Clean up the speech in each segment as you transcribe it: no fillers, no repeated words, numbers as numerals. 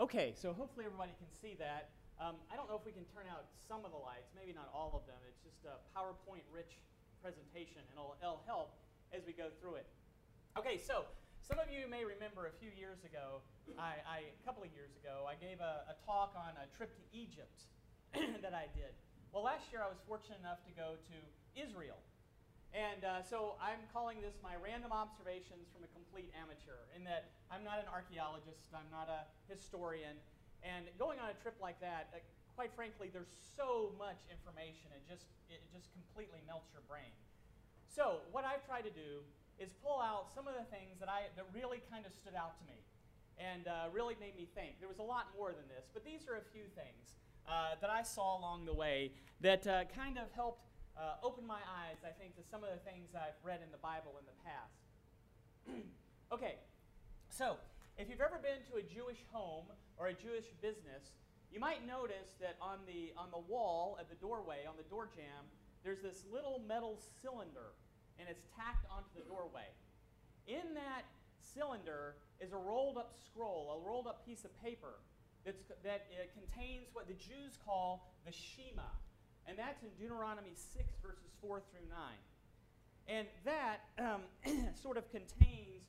Okay, so hopefully everybody can see that. I don't know if we can turn out some of the lights, maybe not all of them. It's just a PowerPoint-rich presentation, and it'll help as we go through it. Okay, so some of you may remember a few years ago, a couple of years ago, I gave a talk on a trip to Egypt that I did. Well, last year I was fortunate enough to go to Israel. And so I'm calling this my random observations from a complete amateur, in that I'm not an archaeologist, I'm not a historian, and going on a trip like that, quite frankly, there's so much information, it just completely melts your brain. So what I've tried to do is pull out some of the things that really kind of stood out to me and really made me think. There was a lot more than this, but these are a few things that I saw along the way that kind of helped open my eyes, I think, to some of the things I've read in the Bible in the past. Okay, so if you've ever been to a Jewish home or a Jewish business, you might notice that on the wall at the doorway, on the door jamb, there's this little metal cylinder, and it's tacked onto the doorway. In that cylinder is a rolled up scroll, a rolled up piece of paper that contains what the Jews call the Shema. And that's in Deuteronomy 6, verses 4 through 9. And that sort of contains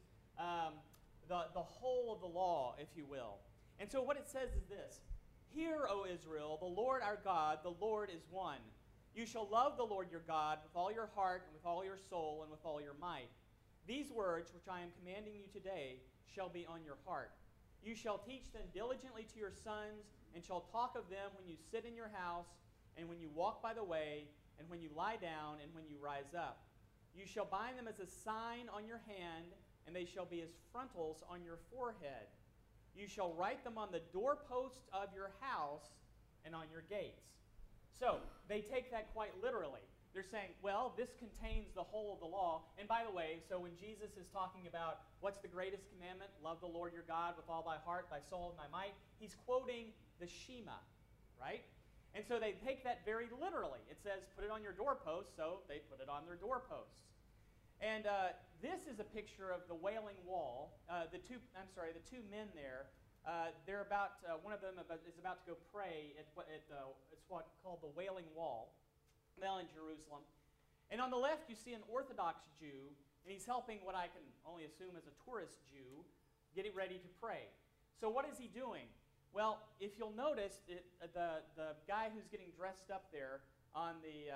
the whole of the law, if you will. And so what it says is this: "Hear, O Israel, the Lord our God, the Lord is one. You shall love the Lord your God with all your heart and with all your soul and with all your might. These words which I am commanding you today shall be on your heart. You shall teach them diligently to your sons, and shall talk of them when you sit in your house, and when you walk by the way, and when you lie down, and when you rise up. You shall bind them as a sign on your hand, and they shall be as frontals on your forehead. You shall write them on the doorposts of your house and on your gates." So they take that quite literally. They're saying, well, this contains the whole of the law. And by the way, so when Jesus is talking about what's the greatest commandment, love the Lord your God with all thy heart, thy soul, and thy might, he's quoting the Shema, right? And so they take that very literally. It says, put it on your doorposts, so they put it on their doorposts. And this is a picture of the Wailing Wall. The two men there, one of them is about to go pray at it's what's called the Wailing Wall, now in Jerusalem. And on the left, you see an Orthodox Jew, and he's helping what I can only assume is a tourist Jew, getting ready to pray. So what is he doing? Well, if you'll notice, the guy who's getting dressed up there on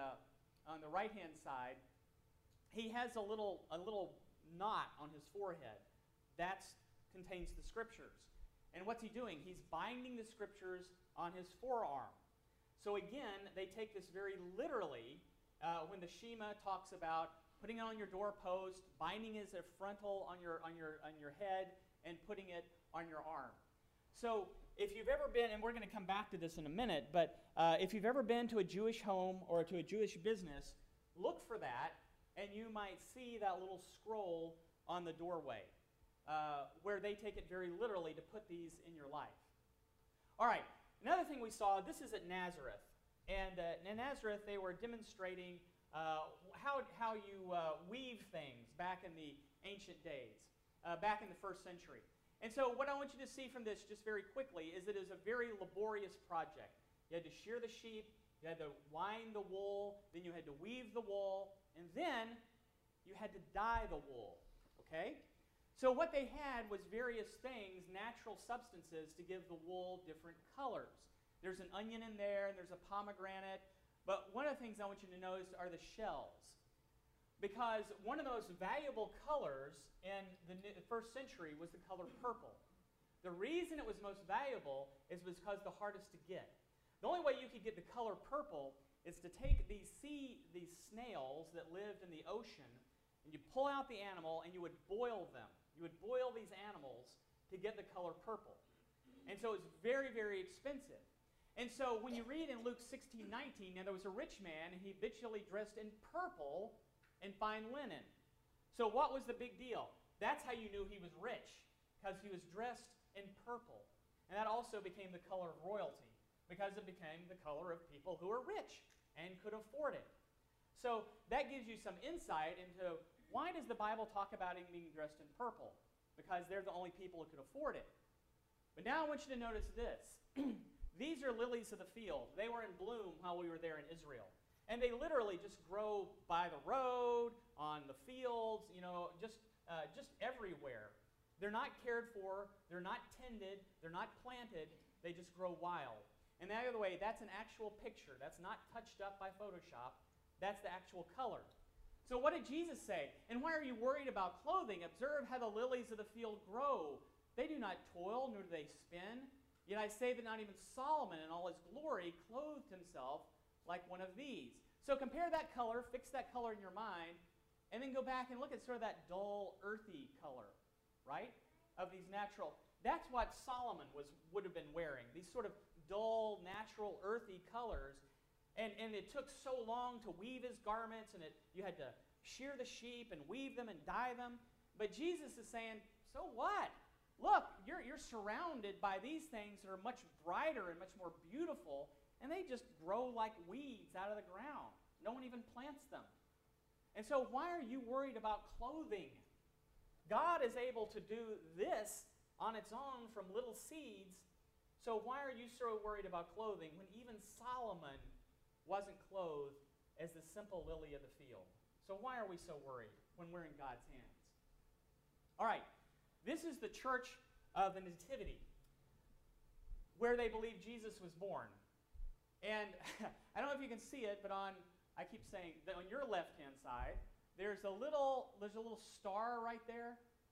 the right-hand side, he has a little knot on his forehead. That contains the Scriptures. And what's he doing? He's binding the Scriptures on his forearm. So again, they take this very literally when the Shema talks about putting it on your doorpost, binding it as a frontal on your head, and putting it on your arm. So if you've ever been, and we're going to come back to this in a minute, but if you've ever been to a Jewish home or to a Jewish business, look for that, and you might see that little scroll on the doorway where they take it very literally to put these in your life. All right, another thing we saw, this is at Nazareth. And in Nazareth, they were demonstrating how you weave things back in the ancient days, back in the first century. And so what I want you to see from this just very quickly is it is a very laborious project. You had to shear the sheep, you had to wind the wool, then you had to weave the wool, and then you had to dye the wool, okay? So what they had was various things, natural substances, to give the wool different colors. There's an onion in there, and there's a pomegranate, but one of the things I want you to notice are the shells. Because one of the most valuable colors in the first century was the color purple. The reason it was most valuable is because the hardest to get. The only way you could get the color purple is to take these snails that lived in the ocean, and you pull out the animal and you would boil them. You would boil these animals to get the color purple. And so it's very, very expensive. And so when you read in Luke 16:19, now there was a rich man, and he habitually dressed in purple and fine linen. So what was the big deal? That's how you knew he was rich, because he was dressed in purple. And that also became the color of royalty, because it became the color of people who were rich and could afford it. So that gives you some insight into why does the Bible talk about him being dressed in purple? Because they're the only people who could afford it. But now I want you to notice this. These are lilies of the field. They were in bloom while we were there in Israel. And they literally just grow by the road, on the fields, just everywhere. They're not cared for. They're not tended. They're not planted. They just grow wild. And by the way, that's an actual picture. That's not touched up by Photoshop. That's the actual color. So what did Jesus say? And why are you worried about clothing? Observe how the lilies of the field grow. They do not toil, nor do they spin. Yet I say that not even Solomon in all his glory clothed himself like one of these. So compare that color, fix that color in your mind, and then go back and look at sort of that dull, earthy color, right, of these natural. That's what Solomon would have been wearing, these sort of dull, natural, earthy colors. And it took so long to weave his garments, and you had to shear the sheep and weave them and dye them. But Jesus is saying, so what? Look, you're surrounded by these things that are much brighter and much more beautiful, and they just grow like weeds out of the ground. No one even plants them. And so why are you worried about clothing? God is able to do this on its own from little seeds, so why are you so worried about clothing when even Solomon wasn't clothed as the simple lily of the field? So why are we so worried when we're in God's hands? All right. This is the church of the Nativity, where they believe Jesus was born. And I don't know if you can see it, but I keep saying that on your left-hand side, there's a little star right there.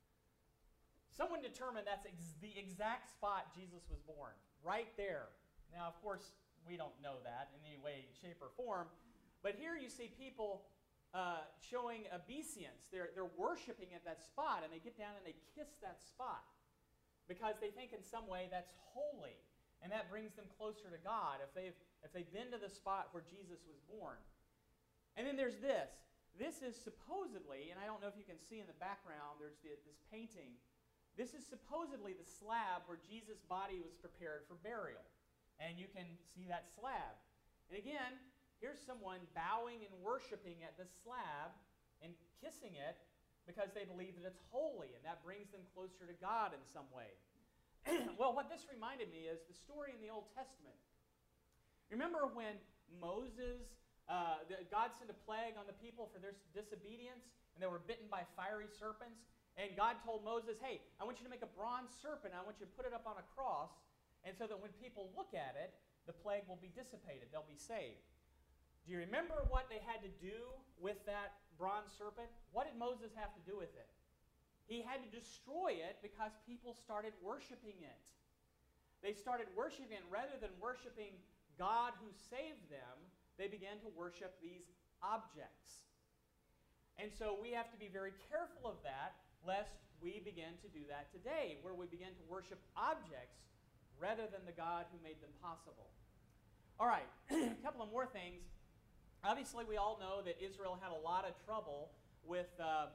Someone determined that's the exact spot Jesus was born, right there. Now, of course, we don't know that in any way, shape, or form. But here you see people showing obeisance. They're worshiping at that spot, and they get down and they kiss that spot because they think in some way that's holy, and that brings them closer to God if they've been to the spot where Jesus was born. And then there's this. This is supposedly, and I don't know if you can see in the background, there's this painting. This is supposedly the slab where Jesus' body was prepared for burial. And you can see that slab. And again, here's someone bowing and worshiping at the slab and kissing it because they believe that it's holy, and that brings them closer to God in some way. Well, what this reminded me is the story in the Old Testament. Remember when Moses, God sent a plague on the people for their disobedience, and they were bitten by fiery serpents? And God told Moses, hey, I want you to make a bronze serpent. I want you to put it up on a cross, and so that when people look at it, the plague will be dissipated. They'll be saved. Do you remember what they had to do with that bronze serpent? What did Moses have to do with it? He had to destroy it because people started worshiping it. They started worshiping it. Rather than worshiping God who saved them, they began to worship these objects. And so we have to be very careful of that, lest we begin to do that today, where we begin to worship objects rather than the God who made them possible. All right, a couple of more things. Obviously, we all know that Israel had a lot of trouble with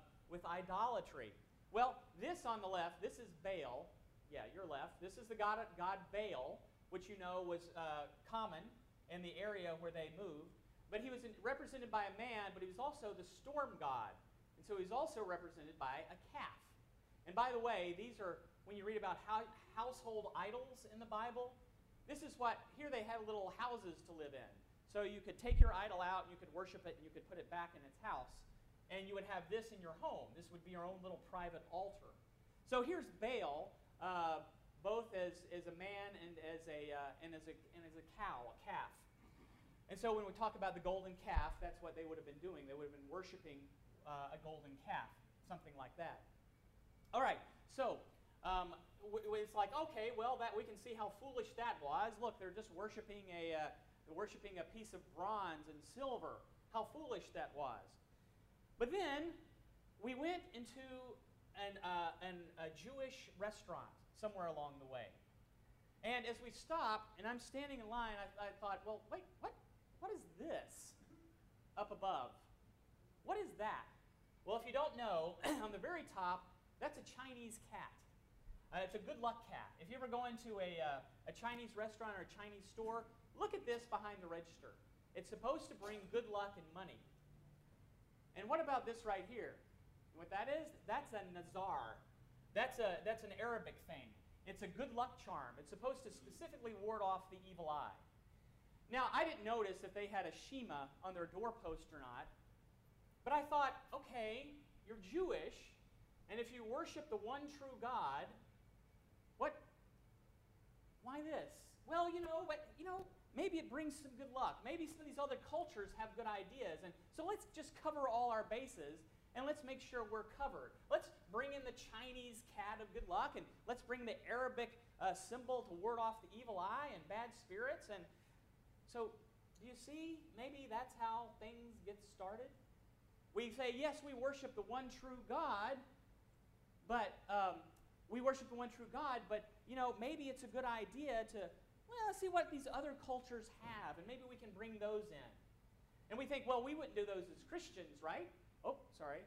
idolatry. Well, this on the left, this is Baal. Yeah, your left. This is the god Baal, which you know was common in the area where they moved. But he was represented by a man, but he was also the storm god. And so he's also represented by a calf. And by the way, these are, when you read about household idols in the Bible, this is what, here they have little houses to live in. So you could take your idol out, and you could worship it, and you could put it back in its house. And you would have this in your home. This would be your own little private altar. So here's Baal, both as a man and as a cow, a calf. And so when we talk about the golden calf, that's what they would have been doing. They would have been worshiping a golden calf, something like that. All right, so it's like, okay, well, that we can see how foolish that was. Look, they're just worshiping a piece of bronze and silver. How foolish that was. But then we went into a Jewish restaurant somewhere along the way. And as we stopped, and I'm standing in line, I thought, well, wait, what is this up above? What is that? Well, if you don't know, on the very top, that's a Chinese cat. It's a good luck cat. If you ever go into a Chinese restaurant or a Chinese store, look at this behind the register. It's supposed to bring good luck and money. And what about this right here? What that is? That's a nazar. That's an Arabic thing. It's a good luck charm. It's supposed to specifically ward off the evil eye. Now, I didn't notice if they had a Shema on their doorpost or not, but I thought, okay, you're Jewish, and if you worship the one true God, why this? Well, maybe it brings some good luck. Maybe some of these other cultures have good ideas, and so let's just cover all our bases, and let's make sure we're covered. Let's bring in the Chinese cat of good luck, and let's bring the Arabic symbol to ward off the evil eye and bad spirits. And so, do you see? Maybe that's how things get started. We say, yes, we worship the one true God, but maybe it's a good idea to, see what these other cultures have, and maybe we can bring those in. And we think, well, we wouldn't do those as Christians, right? Oh, sorry.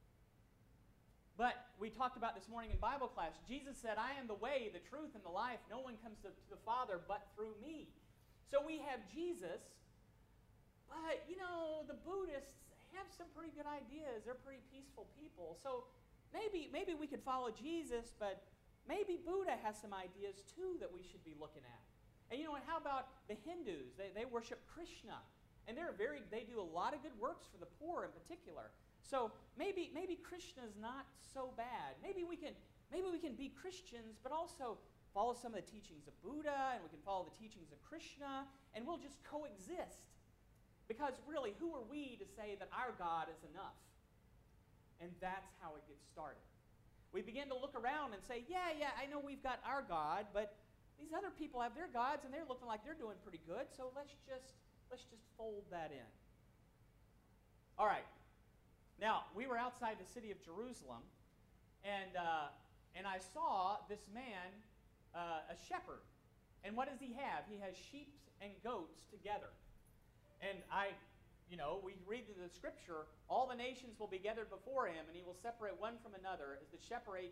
But we talked about this morning in Bible class, Jesus said, I am the way, the truth, and the life. No one comes to the Father but through me. So we have Jesus, but, the Buddhists have some pretty good ideas. They're pretty peaceful people. So maybe we could follow Jesus, but maybe Buddha has some ideas too that we should be looking at. And how about the Hindus? They worship Krishna, and they do a lot of good works for the poor in particular. So maybe Krishna's not so bad. Maybe we can be Christians, but also follow some of the teachings of Buddha, and we can follow the teachings of Krishna, and we'll just coexist. Because really, who are we to say that our God is enough? And that's how it gets started. We begin to look around and say, yeah, I know we've got our God, but these other people have their gods, and they're looking like they're doing pretty good, so let's just fold that in. All right. Now, we were outside the city of Jerusalem, and I saw this man, a shepherd. And what does he have? He has sheep and goats together. And we read in the scripture, all the nations will be gathered before him, and he will separate one from another as the shepherd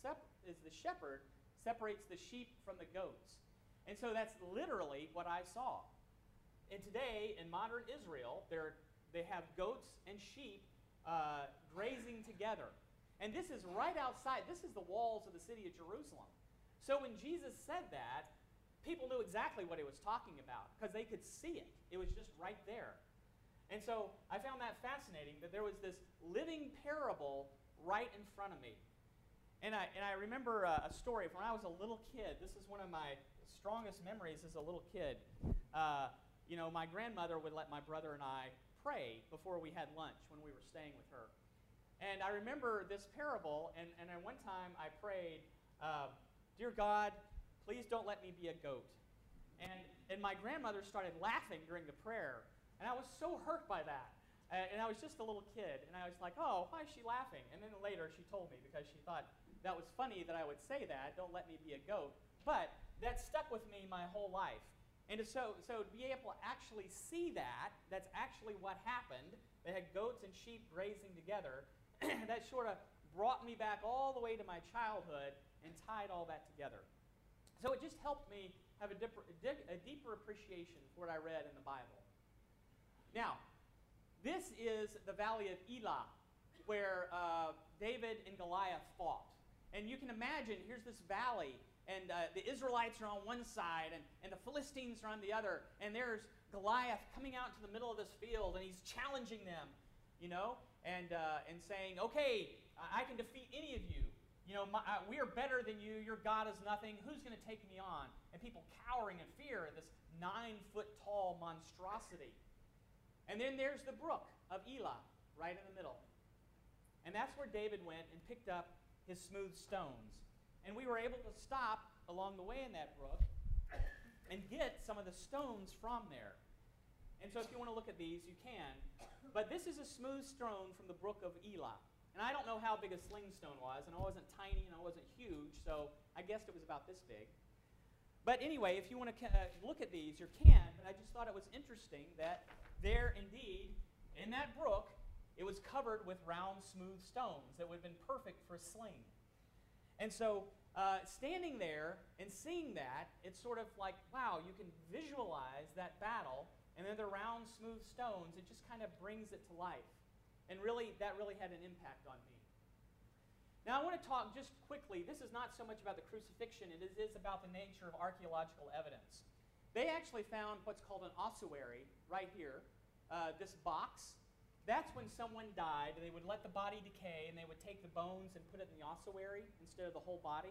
separates the sheep from the goats. And so that's literally what I saw. And today, in modern Israel, they have goats and sheep grazing together. And this is right outside. This is the walls of the city of Jerusalem. So when Jesus said that, people knew exactly what he was talking about because they could see it. It was just right there. And so I found that fascinating, that there was this living parable right in front of me. And I remember a story from when I was a little kid. This is one of my strongest memories as a little kid. My grandmother would let my brother and I pray before we had lunch when we were staying with her. And I remember this parable, and one time I prayed, Dear God, please don't let me be a goat. And my grandmother started laughing during the prayer. And I was so hurt by that. And I was just a little kid. And I was like, oh, why is she laughing? And then later she told me because she thought that was funny that I would say that, don't let me be a goat. But that stuck with me my whole life. And so to be able to actually see that, that's actually what happened. They had goats and sheep grazing together. That sort of brought me back all the way to my childhood and tied all that together. So it just helped me have a deeper appreciation for what I read in the Bible. Now, this is the Valley of Elah, where David and Goliath fought. And you can imagine, here's this valley, and the Israelites are on one side, and the Philistines are on the other, and there's Goliath coming out to the middle of this field, and he's challenging them, and saying, okay, I can defeat any of you. We are better than you. Your God is nothing. Who's going to take me on? And people cowering in fear at this 9-foot-tall monstrosity. And then there's the brook of Elah right in the middle. And that's where David went and picked up his smooth stones. And we were able to stop along the way in that brook and get some of the stones from there. And so if you want to look at these, you can. But this is a smooth stone from the brook of Elah. And I don't know how big a sling stone was, and it wasn't tiny and it wasn't huge, so I guessed it was about this big. But anyway, if you want to look at these, you can. But I just thought it was interesting that there indeed, in that brook, it was covered with round, smooth stones that would have been perfect for a sling. And so standing there and seeing that, it's sort of like, wow, you can visualize that battle, and then the round, smooth stones, it just kind of brings it to life. And really, that really had an impact on me. Now I want to talk just quickly, this is not so much about the crucifixion, it is about the nature of archaeological evidence. They actually found what's called an ossuary right here, this box. That's when someone died, they would let the body decay, and they would take the bones and put it in the ossuary instead of the whole body.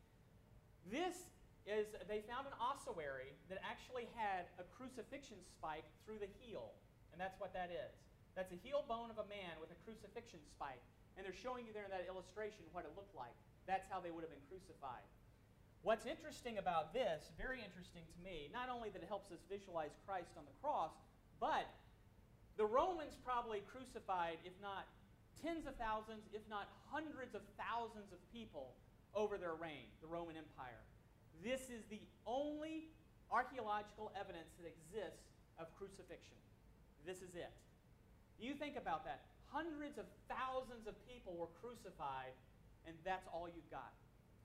They found an ossuary that actually had a crucifixion spike through the heel, and that's what that is. That's a heel bone of a man with a crucifixion spike, and they're showing you there in that illustration what it looked like. That's how they would have been crucified. What's interesting about this, very interesting to me, not only that it helps us visualize Christ on the cross, but the Romans probably crucified, if not tens of thousands, if not hundreds of thousands of people over their reign, the Roman Empire. This is the only archaeological evidence that exists of crucifixion. This is it. You think about that. Hundreds of thousands of people were crucified, and that's all you've got.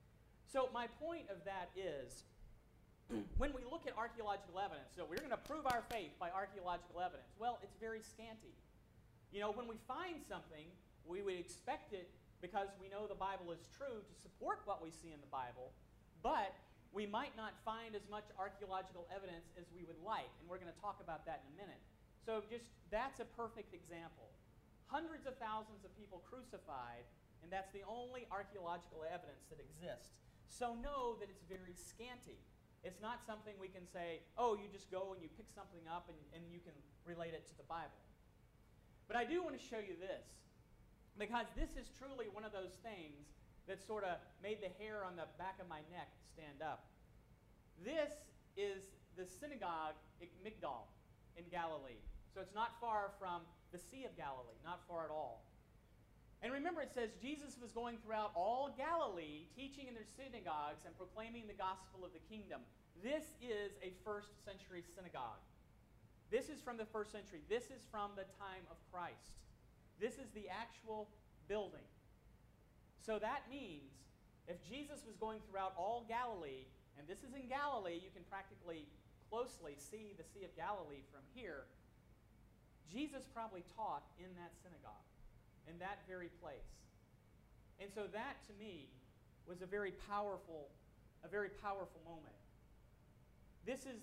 So my point of that is, when we look at archaeological evidence, so we're going to prove our faith by archaeological evidence. Well, it's very scanty. You know, when we find something, we would expect it, because we know the Bible is true, to support what we see in the Bible, but we might not find as much archaeological evidence as we would like, and we're going to talk about that in a minute. So that's a perfect example. Hundreds of thousands of people crucified, and that's the only archaeological evidence that exists. So know that it's very scanty. It's not something we can say, oh, you just go and you pick something up and you can relate it to the Bible. But I do want to show you this, because this is truly one of those things that sort of made the hair on the back of my neck stand up. This is the synagogue at Migdal in Galilee. So it's not far from the Sea of Galilee, not far at all. And remember, it says Jesus was going throughout all Galilee, teaching in their synagogues and proclaiming the gospel of the kingdom. This is a first century synagogue. This is from the first century. This is from the time of Christ. This is the actual building. So that means if Jesus was going throughout all Galilee, and this is in Galilee, you can practically closely see the Sea of Galilee from here, Jesus probably taught in that synagogue, in that very place. And so that, to me, was a very powerful moment. This is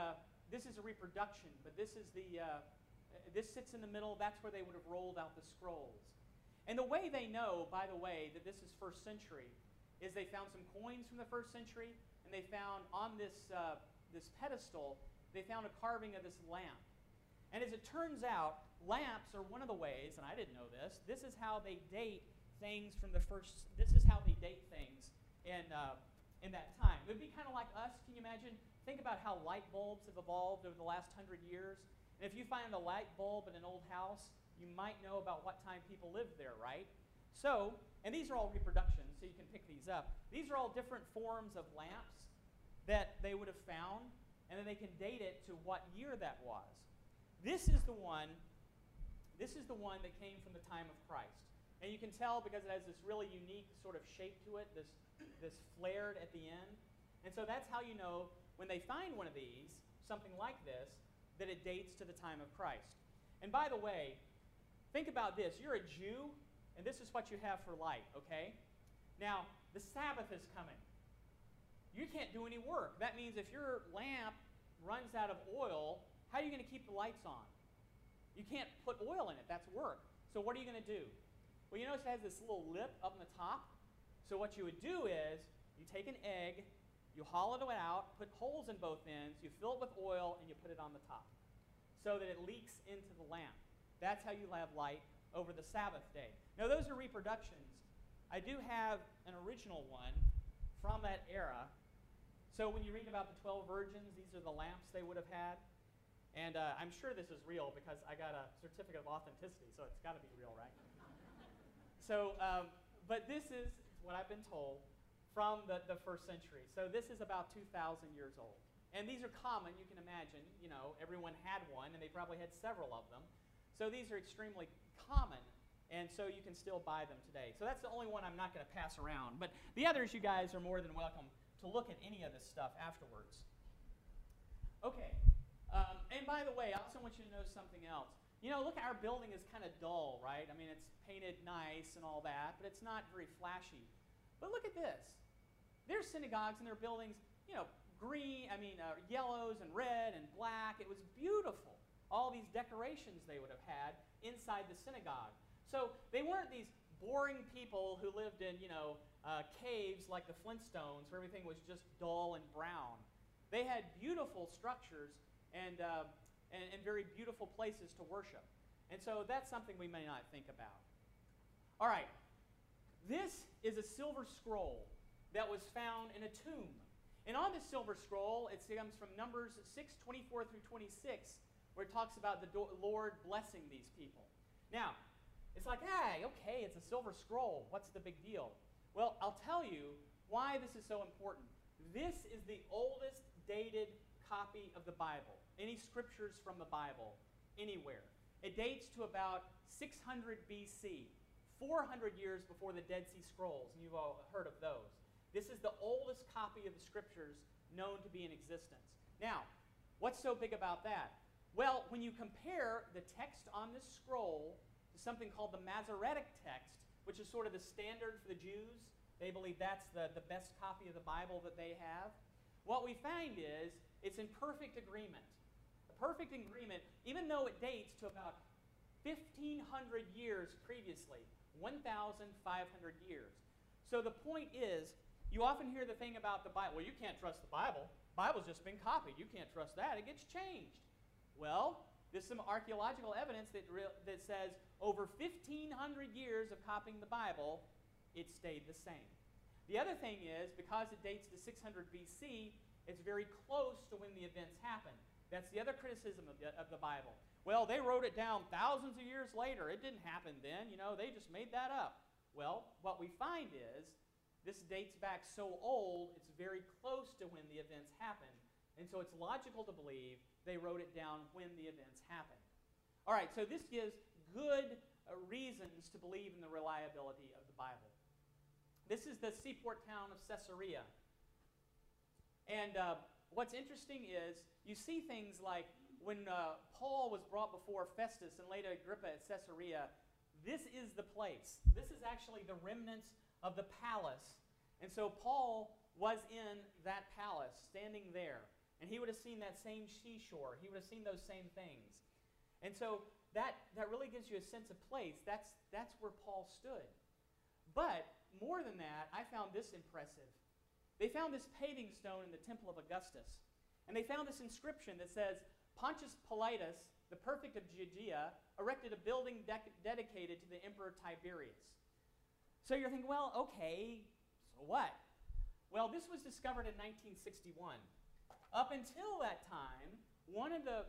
a reproduction, but this sits in the middle. That's where they would have rolled out the scrolls. And the way they know, by the way, that this is first century is they found some coins from the first century, and they found on this pedestal, they found a carving of this lamp. And as it turns out, lamps are one of the ways, and I didn't know this, this is how they date things from this is how they date things in that time. It would be kind of like us, can you imagine? Think about how light bulbs have evolved over the last 100 years. And if you find a light bulb in an old house, you might know about what time people lived there, right? So, and these are all reproductions, so you can pick these up. These are all different forms of lamps that they would have found, and then they can date it to what year that was. This is the one that came from the time of Christ. And you can tell because it has this really unique sort of shape to it, this flared at the end. And so that's how you know when they find one of these, something like this, that it dates to the time of Christ. And by the way, think about this. You're a Jew, and this is what you have for light, okay? Now, the Sabbath is coming. You can't do any work. That means if your lamp runs out of oil, how are you going to keep the lights on? You can't put oil in it. That's work. So what are you going to do? Well, you notice it has this little lip up on the top. So what you would do is you take an egg, you hollow it out, put holes in both ends, you fill it with oil, and you put it on the top so that it leaks into the lamp. That's how you have light over the Sabbath day. Now, those are reproductions. I do have an original one from that era. So when you read about the 12 virgins, these are the lamps they would have had. And I'm sure this is real because I got a certificate of authenticity, so it's got to be real, right? So, but this is what I've been told from the first century. So this is about 2,000 years old. And these are common, you can imagine. You know, everyone had one, and they probably had several of them. So these are extremely common, and so you can still buy them today. So that's the only one I'm not going to pass around. But the others, you guys are more than welcome to look at any of this stuff afterwards. Okay. And by the way, I also want you to know something else. you know, look, our building is kind of dull, right? I mean, it's painted nice and all that, but it's not very flashy. But look at this. Their synagogues and their buildings, you know, yellows and red and black. It was beautiful. All these decorations they would have had inside the synagogue. So they weren't these boring people who lived in, caves like the Flintstones where everything was just dull and brown. They had beautiful structures and very beautiful places to worship. And so that's something we may not think about. All right. This is a silver scroll that was found in a tomb. And on this silver scroll, it comes from Numbers 6:24 through 26, where it talks about the Lord blessing these people. Now, it's like, hey, okay, it's a silver scroll. What's the big deal? Well, I'll tell you why this is so important. This is the oldest dated copy of the Bible, any scriptures from the Bible, anywhere. It dates to about 600 BC, 400 years before the Dead Sea Scrolls, and you've all heard of those. This is the oldest copy of the scriptures known to be in existence. Now, what's so big about that? Well, when you compare the text on this scroll to something called the Masoretic text, which is sort of the standard for the Jews, they believe that's the best copy of the Bible that they have, what we find is it's in perfect agreement. A perfect agreement, even though it dates to about 1,500 years previously, 1,500 years. So the point is, you often hear the thing about the Bible, well, you can't trust the Bible. The Bible's just been copied. You can't trust that. It gets changed. Well, there's some archaeological evidence that says over 1,500 years of copying the Bible, it stayed the same. The other thing is, because it dates to 600 BC, it's very close to when the events happened. That's the other criticism of the Bible. Well, they wrote it down thousands of years later. It didn't happen then. They just made that up. Well, what we find is, this dates back so old, it's very close to when the events happened. And so it's logical to believe they wrote it down when the events happened. All right, so this gives good reasons to believe in the reliability of the Bible. This is the seaport town of Caesarea. And what's interesting is you see things like when Paul was brought before Festus and later Agrippa at Caesarea, this is the place. This is actually the remnants of the palace. And so Paul was in that palace, standing there. And he would have seen that same seashore. He would have seen those same things. And so that really gives you a sense of place. That's where Paul stood. But more than that, I found this impressive. They found this paving stone in the Temple of Augustus. And they found this inscription that says, Pontius Pilatus, the Prefect of Judea, erected a building dedicated to the Emperor Tiberius. So you're thinking, well, okay, so what? Well, this was discovered in 1961. Up until that time, one of the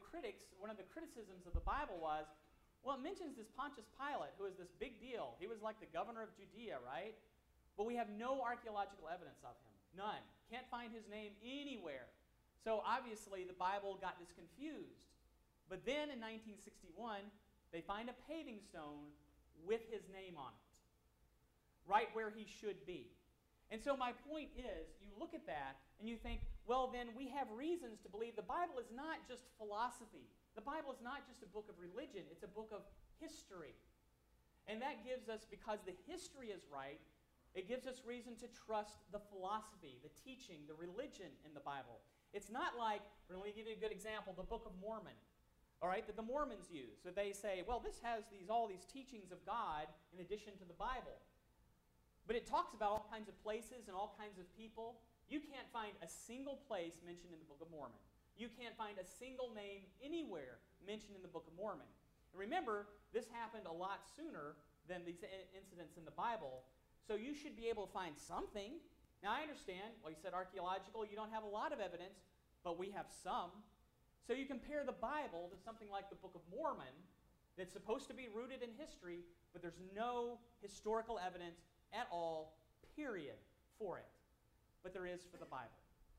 criticisms of the Bible was, well, it mentions this Pontius Pilate, who is this big deal. He was like the governor of Judea, right? But we have no archaeological evidence of him. None. Can't find his name anywhere. So obviously the Bible got this confused. But then in 1961, they find a paving stone with his name on it, right where he should be. And so my point is, you look at that and you think, well, then we have reasons to believe the Bible is not just philosophy. The Bible is not just a book of religion. It's a book of history. And that gives us, because the history is right, it gives us reason to trust the philosophy, the teaching, the religion in the Bible. It's not like, let me give you a good example, the Book of Mormon, all right, that the Mormons use. So they say, well, this has all these teachings of God in addition to the Bible. But it talks about all kinds of places and all kinds of people. You can't find a single place mentioned in the Book of Mormon. You can't find a single name anywhere mentioned in the Book of Mormon. And remember, this happened a lot sooner than these incidents in the Bible, so you should be able to find something. Now, I understand, well, you said archaeological, you don't have a lot of evidence, but we have some. So you compare the Bible to something like the Book of Mormon that's supposed to be rooted in history, but there's no historical evidence at all, period, for it. But there is for the Bible.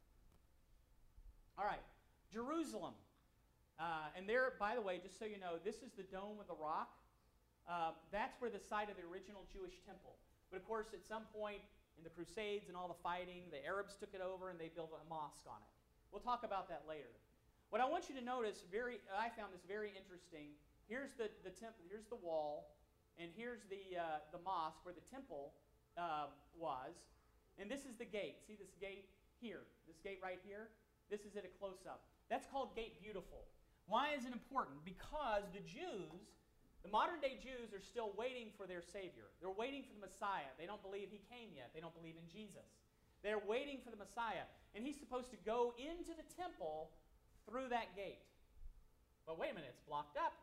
All right, Jerusalem. And there, by the way, just so you know, this is the Dome of the Rock. That's where the site of the original Jewish temple. But of course, at some point in the Crusades and all the fighting, the Arabs took it over and they built a mosque on it. We'll talk about that later. What I want you to notice, I found this very interesting, Here's here's the wall, and here's the mosque where the temple was, and this is the gate. See this gate here? This gate right here? This is at a close-up. That's called Gate Beautiful. Why is it important? Because the Jews, the modern-day Jews, are still waiting for their Savior. They're waiting for the Messiah. They don't believe he came yet. They don't believe in Jesus. They're waiting for the Messiah, and he's supposed to go into the temple through that gate. But wait a minute, it's blocked up.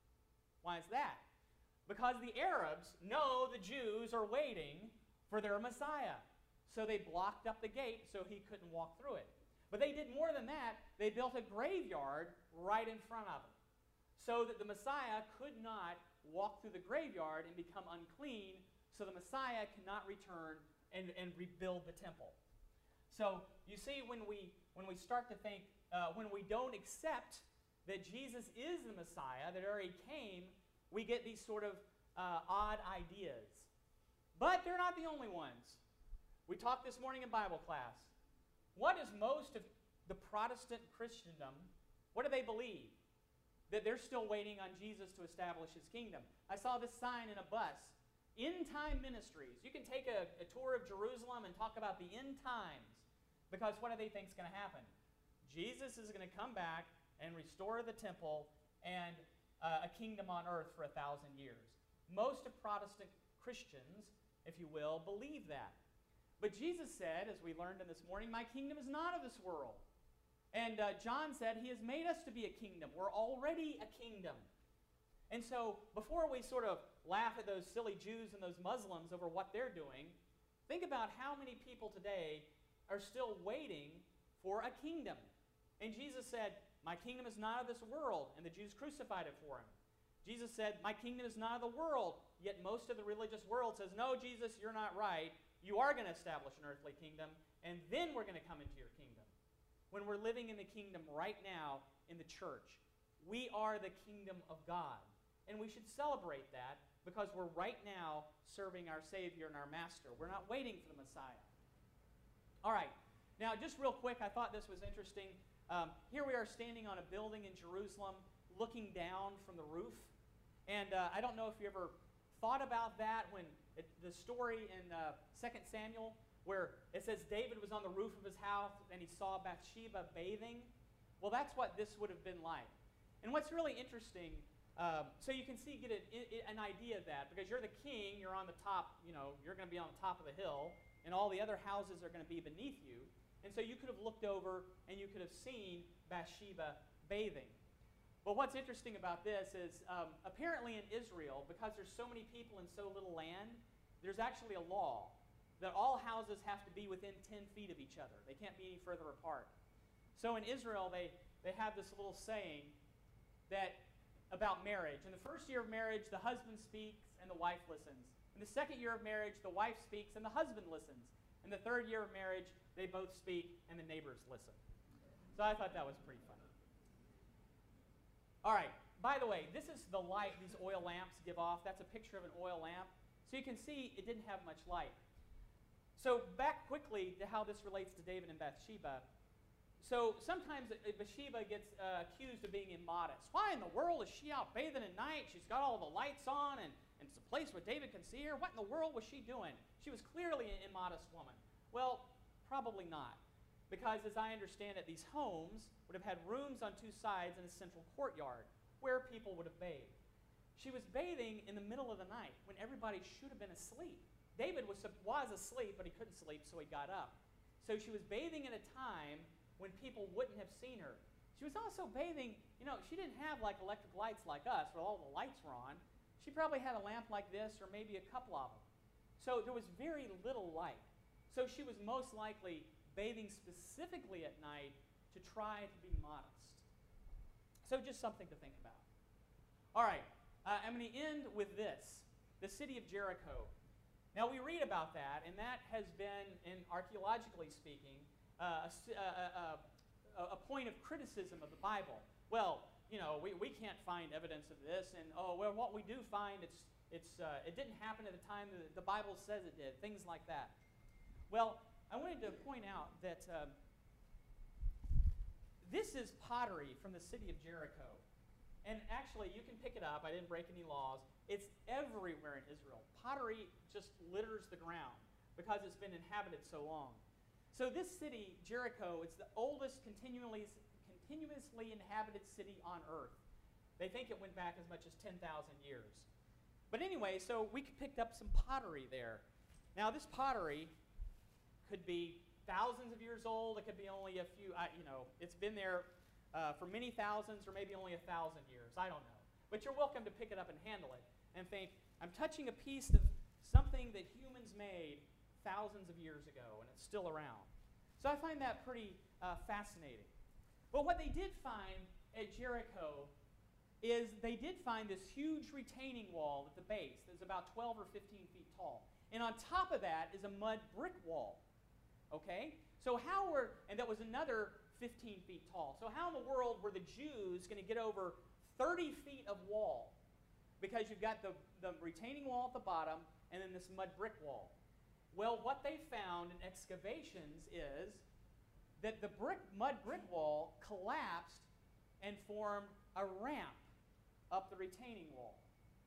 Why is that? Because the Arabs know the Jews are waiting for their Messiah. So they blocked up the gate so he couldn't walk through it. But they did more than that. They built a graveyard right in front of him, so that the Messiah could not walk through the graveyard and become unclean, so the Messiah cannot return and rebuild the temple. So you see, when we start to think, when we don't accept that Jesus is the Messiah, that already came, we get these sort of odd ideas. But they're not the only ones. We talked this morning in Bible class. What is most of the Protestant Christendom, what do they believe? That they're still waiting on Jesus to establish his kingdom. I saw this sign in a bus. End Time Ministries. You can take a tour of Jerusalem and talk about the end times. Because what do they think is going to happen? Jesus is going to come back and restore the temple and a kingdom on earth for 1,000 years. Most of Protestant Christians, if you will, believe that. But Jesus said, as we learned in this morning, my kingdom is not of this world. And John said he has made us to be a kingdom. We're already a kingdom. And so before we sort of laugh at those silly Jews and those Muslims over what they're doing, think about how many people today are still waiting for a kingdom. And Jesus said, my kingdom is not of this world. And the Jews crucified it for him. Jesus said, my kingdom is not of the world. Yet most of the religious world says, no, Jesus, you're not right. You are going to establish an earthly kingdom, and then we're going to come into your kingdom. When we're living in the kingdom right now in the church, we are the kingdom of God. And we should celebrate that because we're right now serving our Savior and our Master. We're not waiting for the Messiah. All right. Now, just real quick, I thought this was interesting. Here we are standing on a building in Jerusalem looking down from the roof. And I don't know if you ever thought about that when the story in 2 Samuel where it says David was on the roof of his house and he saw Bathsheba bathing. Well, that's what this would have been like. And what's really interesting, so you can get an idea of that, because you're the king, you're on the top, you're going to be on the top of the hill, and all the other houses are going to be beneath you. And so you could have looked over and you could have seen Bathsheba bathing. But what's interesting about this is apparently in Israel, because there's so many people and so little land, there's actually a law that all houses have to be within 10 feet of each other. They can't be any further apart. So in Israel, they have this little saying about marriage. In the first year of marriage, the husband speaks and the wife listens. In the second year of marriage, the wife speaks and the husband listens. In the third year of marriage, they both speak and the neighbors listen. So I thought that was pretty funny. All right, by the way, this is the light these oil lamps give off. That's a picture of an oil lamp. So you can see it didn't have much light. So back quickly to how this relates to David and Bathsheba. So sometimes Bathsheba gets accused of being immodest. Why in the world is she out bathing at night? She's got all the lights on and it's a place where David can see her. What in the world was she doing? She was clearly an immodest woman. Well, probably not. Because as I understand it, these homes would have had rooms on two sides and a central courtyard where people would have bathed. She was bathing in the middle of the night when everybody should have been asleep. David was asleep, but he couldn't sleep, so he got up. So she was bathing at a time when people wouldn't have seen her. She was also bathing, she didn't have like electric lights like us where all the lights were on. She probably had a lamp like this or maybe a couple of them. So there was very little light. So she was most likely bathing specifically at night to try to be modest. So just something to think about. All right, I'm going to end with this, the city of Jericho. Now we read about that, and that has been, archaeologically speaking, a point of criticism of the Bible. Well, we can't find evidence of this, and what we do find, it didn't happen at the time that the Bible says it did, things like that. Well, I wanted to point out that this is pottery from the city of Jericho. And actually, you can pick it up. I didn't break any laws. It's everywhere in Israel. Pottery just litters the ground because it's been inhabited so long. So this city, Jericho, it's the oldest continuously inhabited city on earth. They think it went back as much as 10,000 years. But anyway, so we picked up some pottery there. Now, this pottery could be thousands of years old. It could be only a few, it's been there for many thousands or maybe only 1,000 years. I don't know. But you're welcome to pick it up and handle it and think, I'm touching a piece of something that humans made thousands of years ago, and it's still around. So I find that pretty fascinating. But what they did find at Jericho is they did find this huge retaining wall at the base that's about 12 or 15 feet tall. And on top of that is a mud brick wall. Okay? So and that was another 15 feet tall. So how in the world were the Jews going to get over 30 feet of wall? Because you've got the retaining wall at the bottom and then this mud brick wall. Well, what they found in excavations is that the mud brick wall collapsed and formed a ramp up the retaining wall.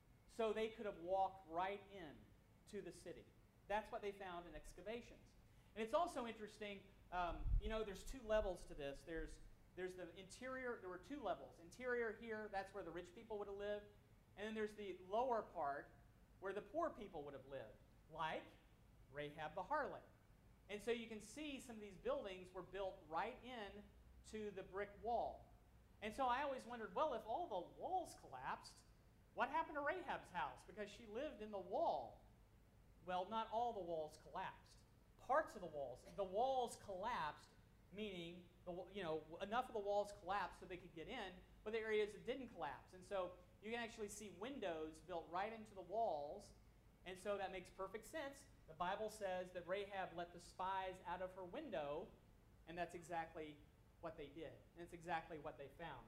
So they could have walked right in to the city. That's what they found in excavations. And it's also interesting, there's two levels to this. There's the interior, there were two levels. Interior here, that's where the rich people would have lived. And then there's the lower part where the poor people would have lived, like Rahab the harlot. And so you can see some of these buildings were built right in to the brick wall. And so I always wondered, well, if all the walls collapsed, what happened to Rahab's house? Because she lived in the wall. Well, not all the walls collapsed. Parts of the walls collapsed, meaning enough of the walls collapsed so they could get in, but the areas that didn't collapse. And so you can actually see windows built right into the walls, and so that makes perfect sense. The Bible says that Rahab let the spies out of her window, and that's exactly what they did. And it's exactly what they found.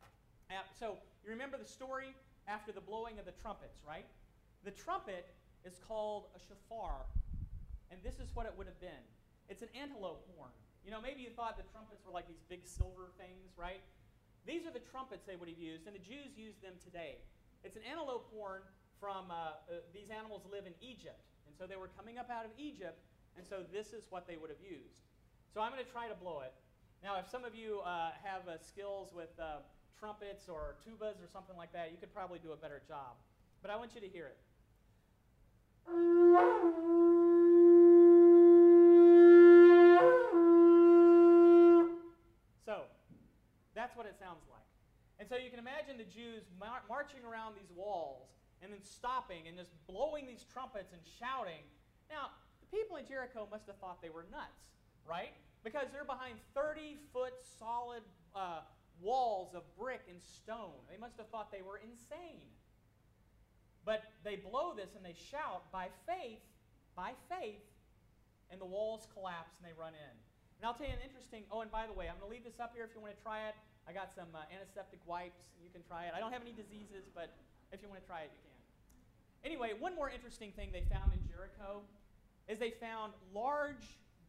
So you remember the story after the blowing of the trumpets, right? The trumpet is called a shofar, and this is what it would have been. It's an antelope horn. Maybe you thought the trumpets were like these big silver things, right? These are the trumpets they would have used, and the Jews use them today. It's an antelope horn from, these animals live in Egypt. And so they were coming up out of Egypt, and so this is what they would have used. So I'm going to try to blow it. Now, if some of you have skills with trumpets or tubas or something like that, you could probably do a better job. But I want you to hear it. So that's what it sounds like. And so you can imagine the Jews marching around these walls and then stopping and just blowing these trumpets and shouting. Now, the people in Jericho must have thought they were nuts, right? Because they're behind 30-foot solid walls of brick and stone. They must have thought they were insane. But they blow this and they shout, by faith, and the walls collapse and they run in. And I'll tell you an interesting, and by the way, I'm going to leave this up here if you want to try it. I got some antiseptic wipes. You can try it. I don't have any diseases, but if you want to try it, you can. Anyway, one more interesting thing they found in Jericho is they found large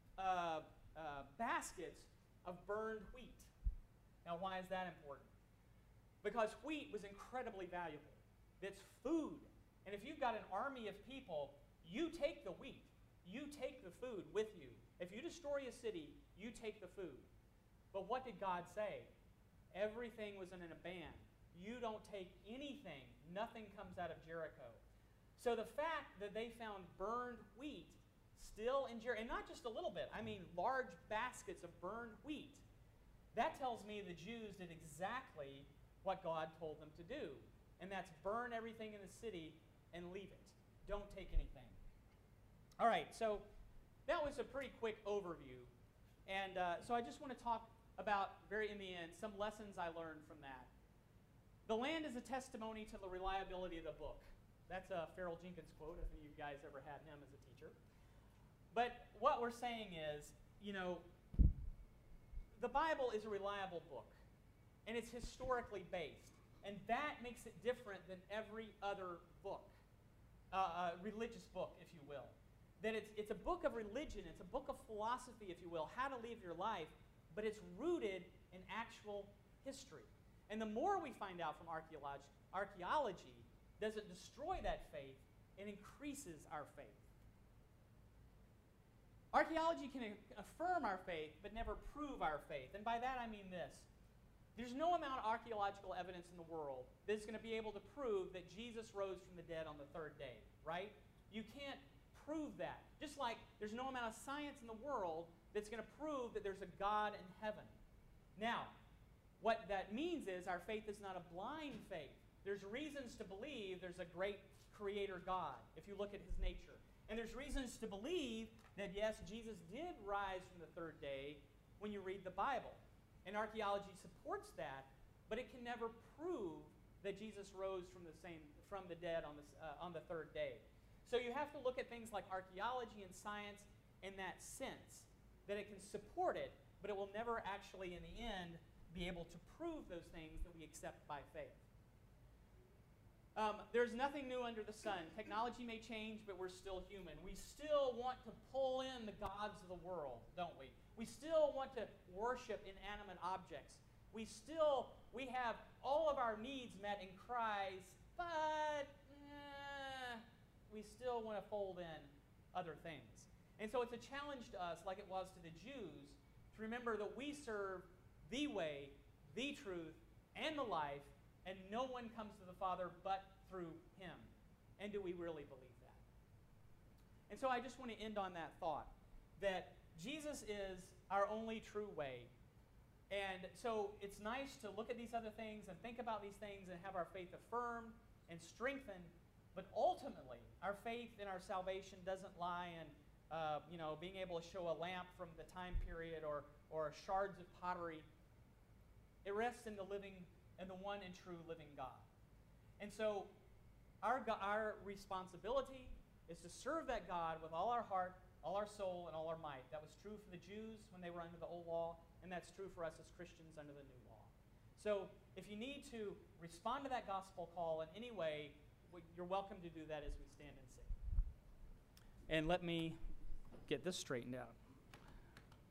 baskets of burned wheat. Now, why is that important? Because wheat was incredibly valuable. It's food. And if you've got an army of people, you take the wheat. You take the food with you. If you destroy a city, you take the food. But what did God say? Everything was in a ban. You don't take anything. Nothing comes out of Jericho. So the fact that they found burned wheat still in Jericho, and not just a little bit, I mean large baskets of burned wheat, that tells me the Jews did exactly what God told them to do. And that's burn everything in the city and leave it. Don't take anything. All right, so that was a pretty quick overview. And so I just want to talk about, in the end, some lessons I learned from that. The land is a testimony to the reliability of the book. That's a Farrell Jenkins quote, if you guys ever had him as a teacher. But what we're saying is, the Bible is a reliable book, and it's historically based. And that makes it different than every other book, religious book, if you will. That it's a book of religion, it's a book of philosophy, if you will, how to live your life, but it's rooted in actual history. And the more we find out from archaeology doesn't destroy that faith, it increases our faith. Archaeology can affirm our faith, but never prove our faith. And by that I mean this. There's no amount of archaeological evidence in the world that's going to be able to prove that Jesus rose from the dead on the third day, right? You can't prove that. Just like there's no amount of science in the world that's going to prove that there's a God in heaven. Now, what that means is our faith is not a blind faith. There's reasons to believe there's a great creator God, if you look at his nature. And there's reasons to believe that, yes, Jesus did rise from the third day when you read the Bible. And archaeology supports that, but it can never prove that Jesus rose from the dead on the third day. So you have to look at things like archaeology and science in that sense, that it can support it, but it will never actually, in the end, be able to prove those things that we accept by faith. There's nothing new under the sun. Technology may change, but we're still human. We still want to pull in the gods of the world, don't we? We still want to worship inanimate objects. We have all of our needs met in Christ, but we still want to fold in other things. And so it's a challenge to us, like it was to the Jews, to remember that we serve the way, the truth, and the life, and no one comes to the Father but through him. And do we really believe that? And so I just want to end on that thought, that Jesus is our only true way. And so it's nice to look at these other things and think about these things and have our faith affirmed and strengthened. But ultimately, our faith in our salvation doesn't lie in being able to show a lamp from the time period or shards of pottery. It rests in the one and true living God. And so our responsibility is to serve that God with all our heart, all our soul, and all our might. That was true for the Jews when they were under the old law, and that's true for us as Christians under the new law. So if you need to respond to that gospel call in any way, you're welcome to do that as we stand and sing. And let me get this straightened out.